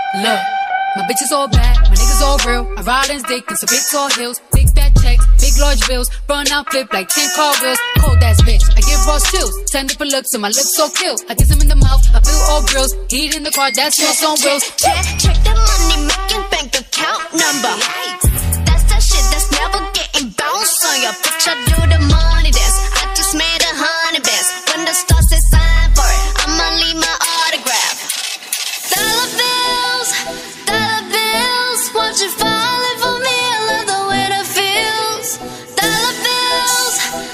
Look, my bitches all bad, my niggas all real. I ride in dick in some big tall heels, big fat checks, big large bills, run out flip like 10 car wheels. Cold ass bitch, I give raw chills, 10 different looks and my lips so kill. I kiss him in the mouth, I feel all grills, heat in the car, that's what's on wheels. Check the money making bank account number. That's that shit that's never getting bounced on your bitch. I do the money dance, I just made 100 bands. When the star says sign for it, I'ma leave my autograph. Dollar bills, won't you falling for me? I love the way that feels. Dollar bills,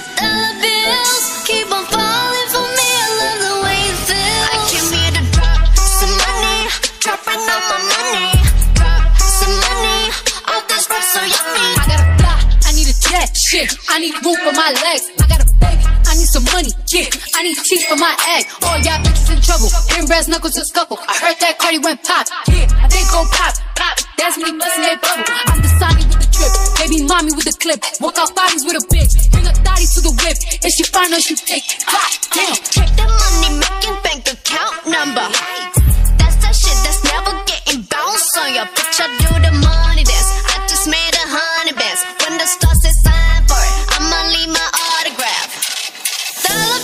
keep on falling for me. I love the way it feels. I came here to drop some money, dropping all my money. Drop some money, all this rap so yummy. I gotta fly, I need a jet, shit, I need room for my legs. I got a baby, I need some money, yeah, I need teeth for my egg. All y'all bitches in trouble, hearing brass knuckles to scuffle. I heard that Cardi went pop, yeah, I think gon' pop, pop. That's me bustin' that bubble. I'm the Sonny with the trip, baby mommy with the clip. Walk out bodies with a bitch, bring a thotty to the whip. If she find her, she take, pop, damn. Check the money making bank account number. That's that shit that's never getting bounced on your bitch. I do the money dance, I just made 100 bands. When the star says sign for it, I'ma leave my autograph. Dollar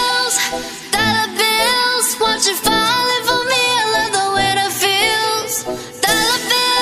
bills, won't you falling for me? I love the way that feels. Dollar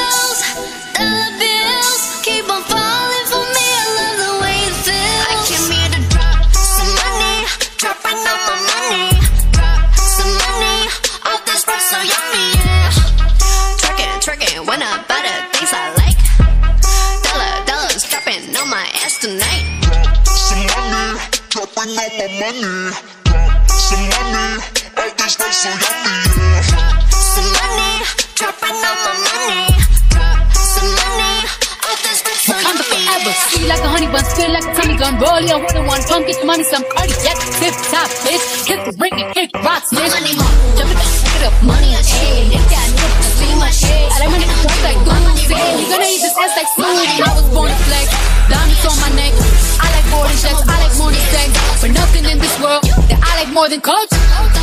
bills, keep on falling for me. I love the way it feels. I came here to drop some money, dropping all my money. Drop some money, all this rap so yummy, yeah. Twerking, when I buy the things I like. Dollars dropping on my ass tonight. Some money, dropping all my money. Some money, all this rap so yummy, yeah. Some money, dropping all my money. Some money, all this rap so Wakanda yummy, forever, yeah. sweet like a honey bun, spit like a Tommy gun. Roll your one on one, pump, get your mommy some cardiac. Tip top, bitch, hit the ring and kick rocks, bitch. Money, jump it, pick it up, money on shit. If that nigga see my shit, I like when niggas talk like Gucci. You gonna eat this ass like smoothie. I was born to flex, diamonds on my neck. I like boarding checks, I like more than sex. But nothing in this world that I like more than culture.